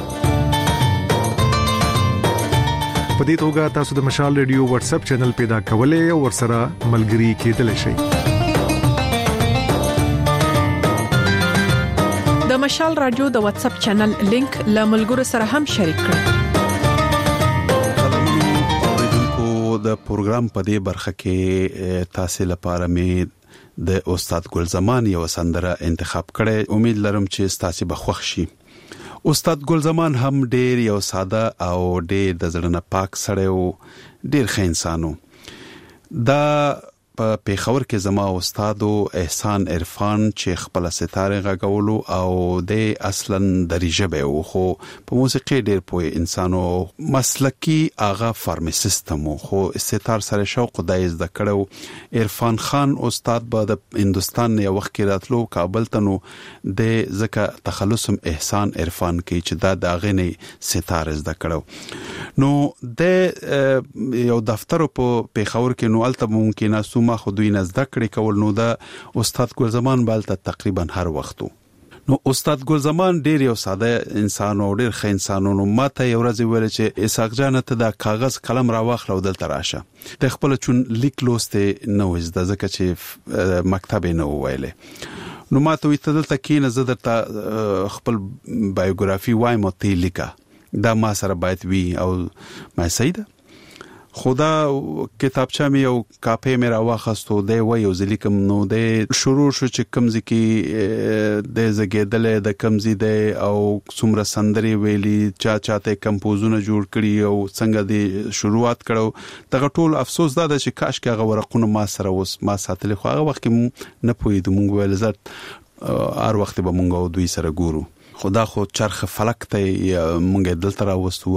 په دې توګه تاسو د مشال ریډیو واتس اپ چینل پیدا کولای او ورسره ملګري کېدلی شئ د مشال رادیو د واتس اپ چینل لینک له ملګرو سره هم شریک کړئ د پروګرام په دې برخه کې تاسو لپاره مې د استاد ګل زمان یو سندره انتخاب کړې امید لرم چې تاسو به خوښ شي استاد ګل زمان هم ډېر یو ساده او ډېر د زړه نه پاک سړی او ډېر ښه انسانو دا په پیښور کې زما استاد احسان عرفان چې خپل ستاره غاغولو او د اصلا دریجه او خو په موسیقي ډېر پوهه انسانو مسلکی اغا فارماسیستم خو ستار سره شوق دایز د کړو عرفان خان استاد به د هندستان یو وخت کې راتلو کابل ته نو د زکه تخلصم احسان عرفان کې چې دا د غنی ستاره زده کړو نو د یو دفتر په پیښور کې نو الته ممکن ما خو دوی نزد کړی کول نو دا استاد ګل زمان بالته تقریبا هر وختو نو استاد ګل زمان ډیر یو ساده انسان او ډیر ښه انسان نو ماته یو ورځ ویل چې اسحاق جان ته د کاغذ قلم راواخلو دلته راشه د خپل چون لیک لوسته نو زده ځکه چې مکتب نه ویلې نو ماته وی ته دلته کې نه زه درته خپل بایوګرافي وایم او ته لیکه دا ما سره باید وی او ما سیده خدا کتابچه می او کاپی می راوخستو دی و یو ځلیکم نو د شروع شو چې کمزې کې د زګیدل د کمزې دی او څومره سندري ویلي چاته کمپوزونه جوړ کړي او څنګه دی شروعات کړو دغه ټول افسوس دا چې کاش کې هغه ورقونه ما سره اوس ما ساتل خو هغه وخت کې نه پوهیدم مونږ ول زړه هر وخت به مونږ دوی سره ګورو خدا خو چرخ فلک ته مونږ دلته راوستو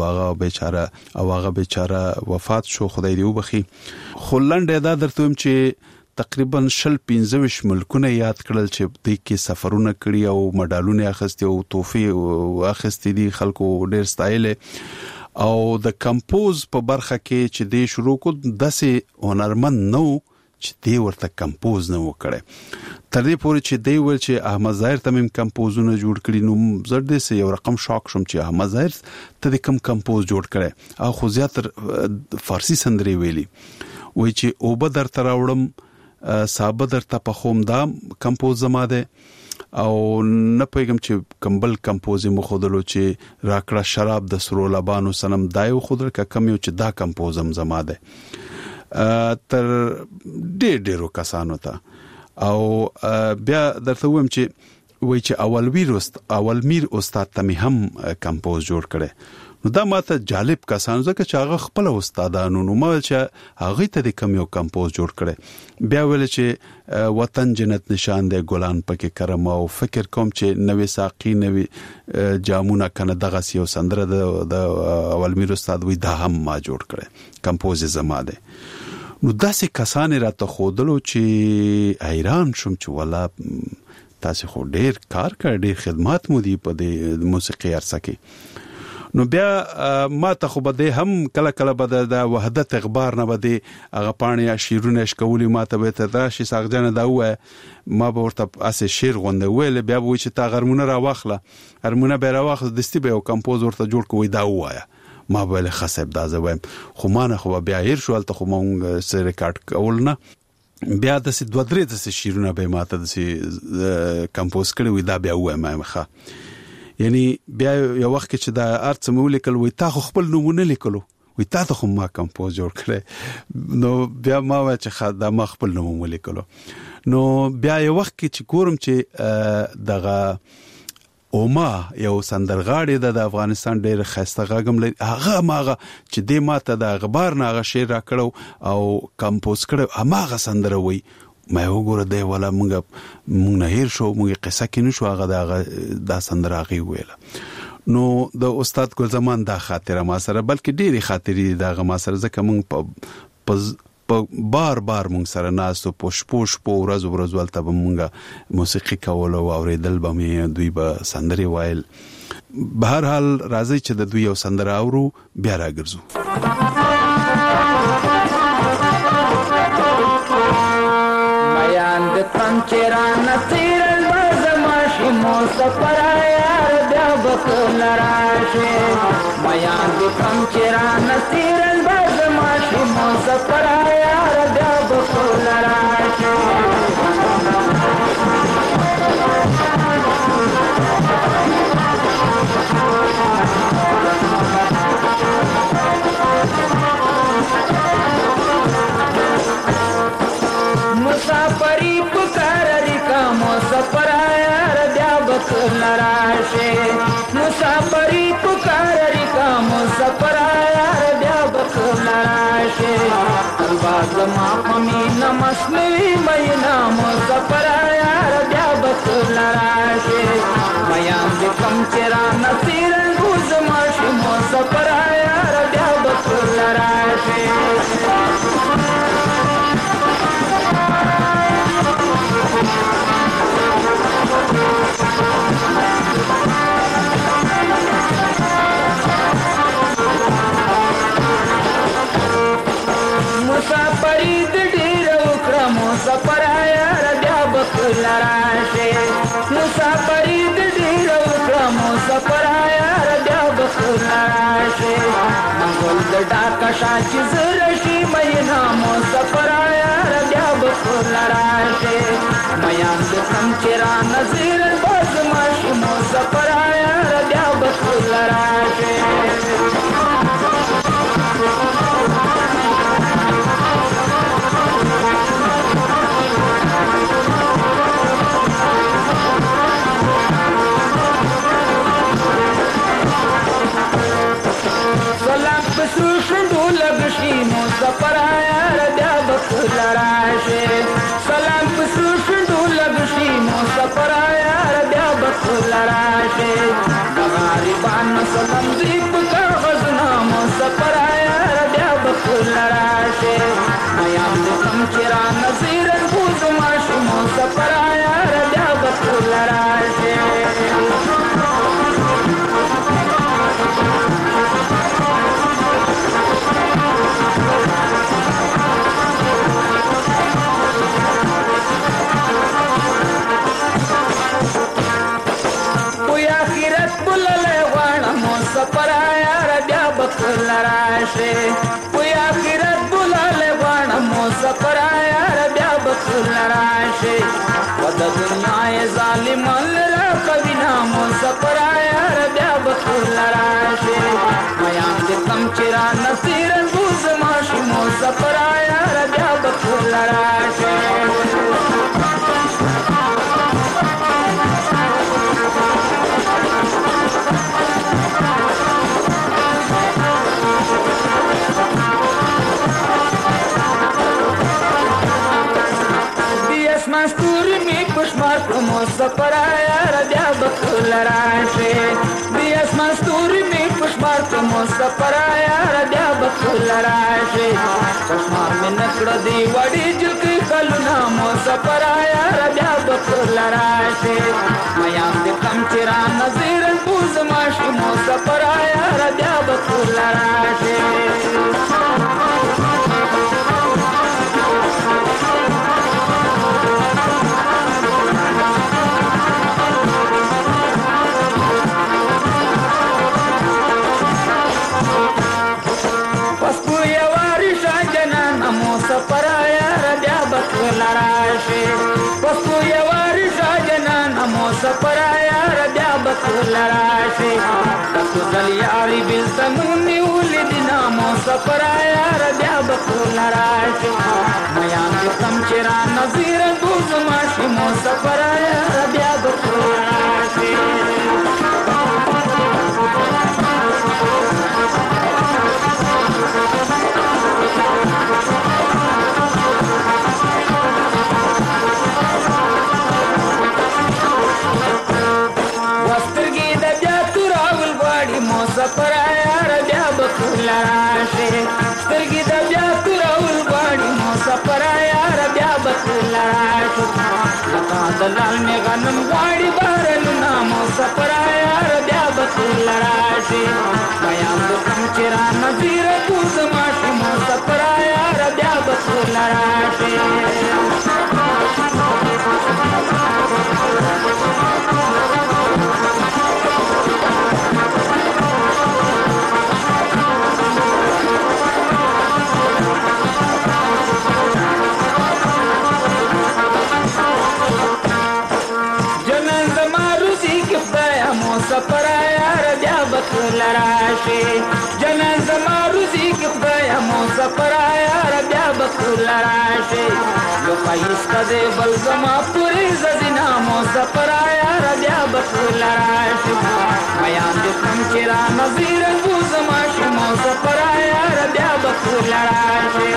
هغه بیچاره وفات شو خدای دې وبخي خو لنډه دا درته ویم چې تقریبا 15 ملکونه یاد کړل چې د کې سفرونه کړی او مډالونه اخیستي او توفیق اخیستي دي خلکو ډیر ستایل او د کمپوز په برخه کې چې د شروع کو داسې هنرمند نو چې دی ورته کمپوز نه وکړي تر دې پورې چې دی ول چې احمد ظاهر تمیم کمپوزونه جوړ کړي نو زړه سه یو رقم شاک شوم چې احمد ظاهر ته کوم کمپوز جوړ کړي او خو زیاتر فارسی سندري ویلي وای چې او به در تراوړم صاحب در ته په خوم دا کمپوز زما ده او نه پېګم چې کمبل کمپوز مخودلو چې راکړه شراب د سرو لبانو سنم دایو خودل کم یو چې دا کمپوزم زما ده تر ډېرو کسانو ته او بیا درته ویم چې وای چې اولمیر استاد ته هم کمپوز جوړ کړي نو دا ماته جالب کسان ځکه چې هغه خپل استادانو نو ما چې هغه ته د کم یو کمپوز جوړ کړي بیا ول چې وطن جنت نشان دی ګلان پکې کرم او فکر کوم چې نوې ساقي نوې جامونه کنه دغه یو سندره د اولمیر استاد وی دا هم ما جوړ کړي کمپوز زما ده نو داسې کسان راته خودلو چې حیران شوم چې ولا تاسو خو ډیر کار کړ ډیر خدمات مو دي په د موسیقي ارسه کې نو بیا ما ته خو بده هم کله کله بده د وحدت اخبار نه بده هغه پانی شیرونه شکولي ما ته به ته راشي ساغجن دا و ما به ورته اسه شیر غونډه ویل بیا و چې تا غرمونه را واخله هرمونه به را واخله دستی به یو کمپوز ورته جوړ کوی دا وایا ما بل خصب دا زویم خو ما نه خو بیا هیر شو الته خو مونږ سره ریکارډ کول نه بیا د سې دوه درې د شیرونه به ماته د سې کمپوز کړی وي دا بیا وایم ما یعنی بیا یو وخت چې دا ارڅ مولیکل وي تا خپل نمونه لیکلو وي تا ته خو ما کمپوز جوړ کړی نو بیا ما چې دا ما خپل نمونه لیکلو نو بیا یو وخت چې ګورم چې دغه اوما یو سندرغاړي د افغانستان ډېر خسته غږم لري هغه ماغه چې د ماته د اخبار نه غ شعر را کړو او کمپوز کړو هغه سندره وي ما وګوره دی ولا مونږ نه هیر شو مونږ قصه کې نشو هغه د سندره غي ویل نو د استاد ګل زمان دا خاطره ما سره بلکې ډېری خاطرې دا ما سره ځکه مونږ بار مونږ سره ناسو پوش په ورځ ولته به مونږه موسیقي کول او اوریدل به مې دوی به سندري وایل به هر حال راځي چې د دوی یو سندره اورو بیا راګرځو میان د پنچرا نصیر بزماشي مو سفر یار بیا بکل راشه میان د پنچرا نصیر بزماشي مو سفر یار بیا بکل راشه مسافری پکار ریکا مسافر یار بیا بکل راشه مسافری پکار ریکا مسافر یار بیا بکل راشه الباز ما پمی نمسنوی مینا مسافر یار بیا بکل راشه میام دی کم چرا نصیر گوز ماشی مسافر یار بیا بکل راشه مسافری د ډیر وکړه مسافر یار بیا بکل راشه مسافری د سفر یار بیا بخور راشي منګل د ډاکا شاچ زرشي مینا مو سفر یار بیا بخور راشي میان د کم چرا نظر باز ماشي مو سفر یار بیا بخور راشي سلام پسو شندو لگشی مو سفر یار بیا بخور راشي سلام پسو شندو لگشی مو سفر یار بیا بخور راشي دغاری بان سلام دیپ کا غزنا مو سفر یار بیا بخور راشي میام د کم چرا نظیر بوز ماشو مو سفر یار بیا بخور راشي سفر یار بیا بخور راشي وی اخرت بولاله غواړم مو سفر یار بیا بخور راشي ود دنیا ظالمان را کوینا مو سفر یار بیا بخور راشي میان د کم چرا نصیر روز ماشي مو سفر یار بیا بخور راشي مستور می پشمار مو سفر یار بیا بخور راشي بیاس مستور می پشمار مو سفر یار بیا بخور راشي پشمار می نکړه دی وړي جلکی کلونه مو سفر یار بیا بخور راشي میام د کم چرا نظیر بوز ماشي مو سفر یار بیا بخور راشي سفر یار بیا بخور راشي پسو یوار شاجنان مو سفر یار بیا بخور راشي تاسو دل یاري بل سمونی ولدنا مو سفر یار بیا بخور راشي میان د کم چرا نظیر دوز ماشي مو سفر یار بیا بخور راشي سفر یار بیا بخور راشي سترګې د بیا تورول غواړي مو سفر یار بیا بخور راشي لکه د لال مې غنم غواړي بارلونه مو سفر یار بیا بخور راشي میام د کم چرا نظیر بوز ماشي مو سفر یار بیا بخور راشي سفر یار بیا بخور راشي جنان زما روزي کې خدای مو سفر یار بیا بخور راشي لو پایسته دې بل زما پوری زدنا مو سفر یار بیا بخور راشي میان دې کم چرا نظیر بوز ماشي مو سفر یار بیا بخور راشي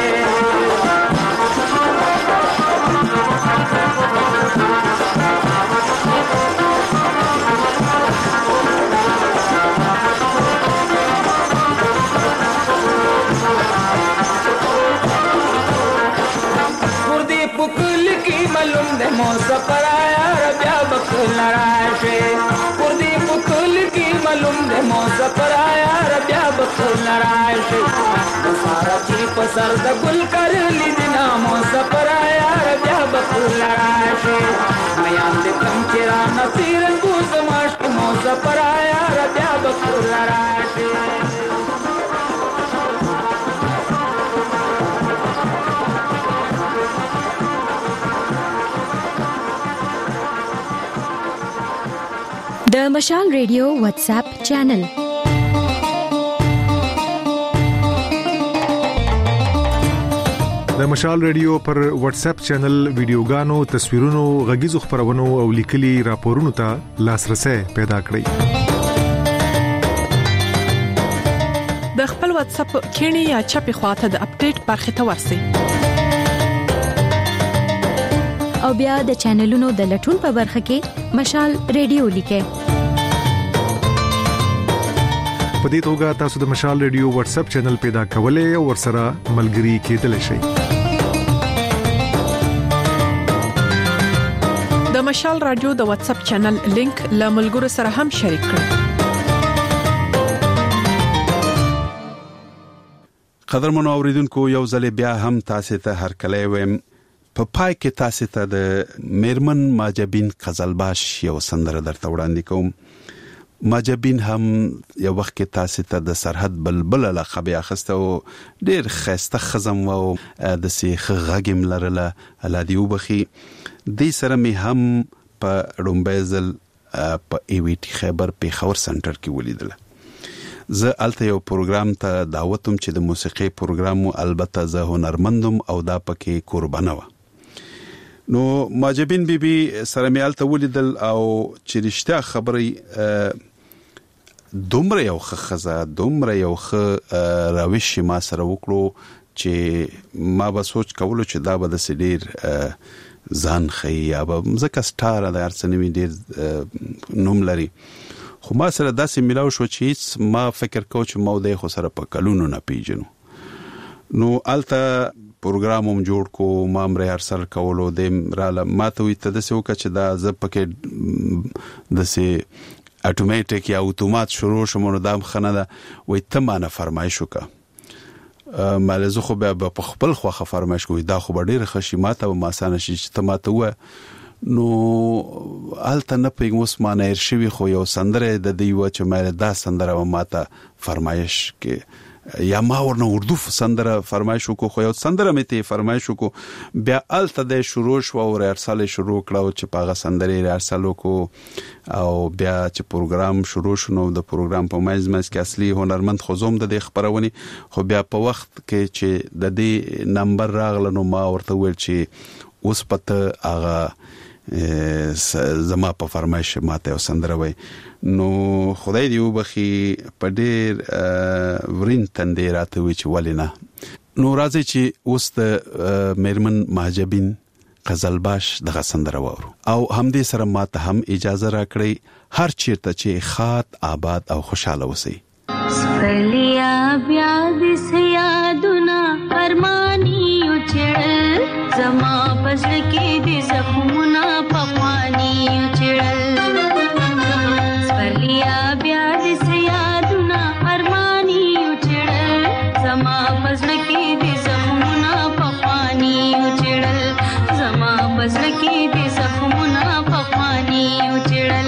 معلوم ده مو سفر یار بیا بخور راشي پر دې پکل کې معلوم ده مو سفر یار بیا بخور راشي سارا چې په سر د ګل کر لیدنا مو سفر یار بیا بخور راشي میان دې کم چرا نصیر بوز ماش مو زپرایا ربیا بکور راشي د مشال ریډیو واتس اپ چینل د مشال ریډیو پر واتس اپ چینل ویډیوګانو تصویرونو غږیزو خبرونو او لیکلي راپورونو ته لاسرسي پیدا کړئ د خپل واتس اپ کینی یا چپی خواته د اپډیټ برخه ته ورسئ او بیا د چینلونو د لټون په برخه کې مشال ریډیو لیکه په دې توګه تاسو د مشال ریډیو واتس اپ چینل پیدا کولای او ورسره ملګري کېدلی شئ د مشال رادیو د واتس اپ چینل لینک له ملګرو سره هم شریک کړئ قدرمنو اوریدونکو یو ځل بیا هم تاسو ته هر کله ویم په پای کې تاسو ته د میرمن ماجبین قزلباش یو سندره درته وړاندې کوم ماجبین هم یو وخت کې تاسو ته د سرحد بلبل لقب اخیسته او ډیر خسته خزم او د سیخ غږم لرله الادیو بخي د سره می هم په رومبزل په ایویټي خیبر پیښور سنټر کې ولیدله زه الته یو پروګرام ته دعوتم چې د موسیقي پروګرام البته زه هنرمندم او دا پکې قربانه و نو ماجبین بیبي سره می الته ولیدل او چې رښتیا خبري دومره یو خزه دومره یو راويش ما سره وکړو چې ما به سوچ کولو چې دا به د سډیر ځان خي یا به مزکه سټار د ارسنوي ډیر نوم لري خو ما سره داسې ملاو شو چې ما فکر کوم چې موده خو سره په کلونو نه پیژنو نو الته پروګرام هم جوړ کو ما مر ارسل کولو د راله ماته وي ته د سې وکړه چې دا ز پکې د سې اتوماتیک یا اتومات شروع شوم نو دام خنه ده وي ته ما نه فرمایش وکړه مال زه خو به په خپل خوخه فرمایش کوي دا خو ډیره خشماته او ماسانه شي چې ته ماته و نو الته نه پیګ مسمانه ارشوي خو یو سندره د دیو چې مې دا سندره ماته فرمایش کې یا ما ورنه اردو سندره فرمایش وکړو خو یو سندره مې ته فرمایش وکړو بیا الته د شروع شو او ارسال شروع کړو چې پاغه سندره ارسال وکړو او بیا چې پروګرام شروع شونه د پروګرام په مېز کې اصلي هنرمند خزوم د خبرونی خو بیا په وخت کې چې د دې نمبر راغله نو ما ورته ویل چې اوس پته هغه زما په فرمایش ماته او سندره وای نو خدای دی وبخي په ډیر ورین تندې راته وی چې ولینا نو راځي چې اوس د میرمن ماجبین قزلباش دغه سندره وورو او همدې سره ماته هم اجازه راکړي هر چیرته چې خاط آباد او خوشاله وسی سپلیا بیا دې یادونه ارمانی چړل زما پزړ کې دې زخمونه پخوانی چړل سپلیا بیا دې یادونه ارمانی چړل زما پزړ کې دې زخمونه پخوانی چړل زما پزړ کې دې زخمونه پخوانی چړل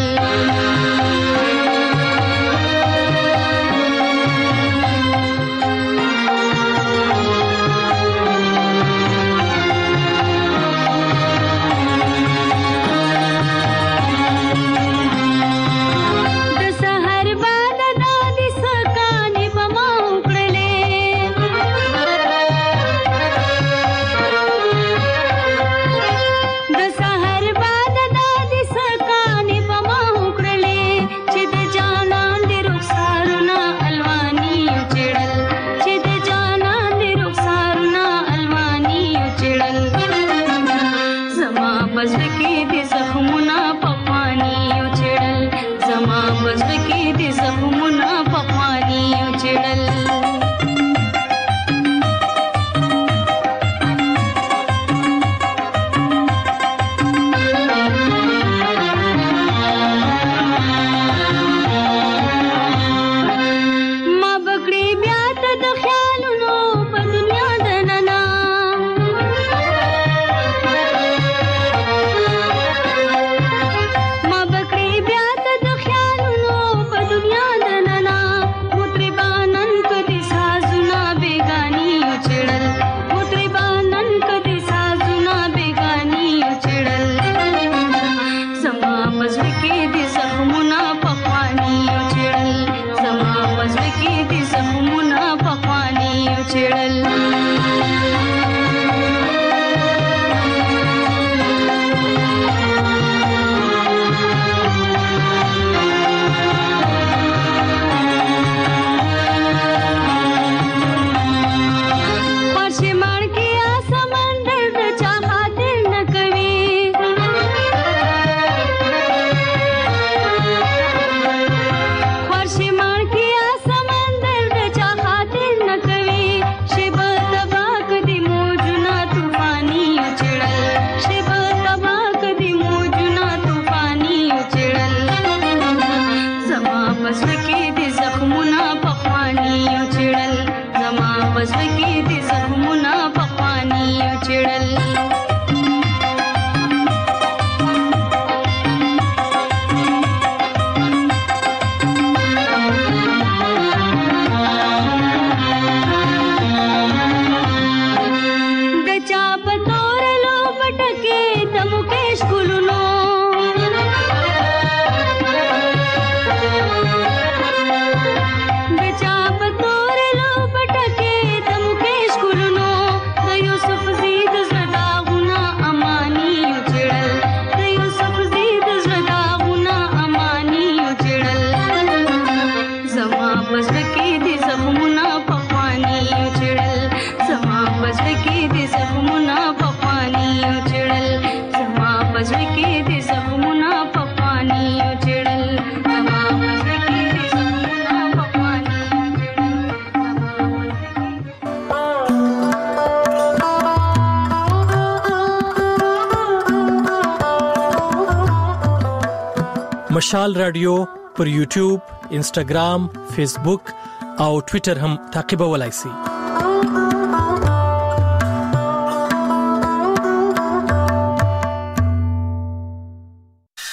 مشال رادیو پر یوټیوب، انسټاګرام، فیسبوک او ټوئیټر هم تعقیبولای شئ.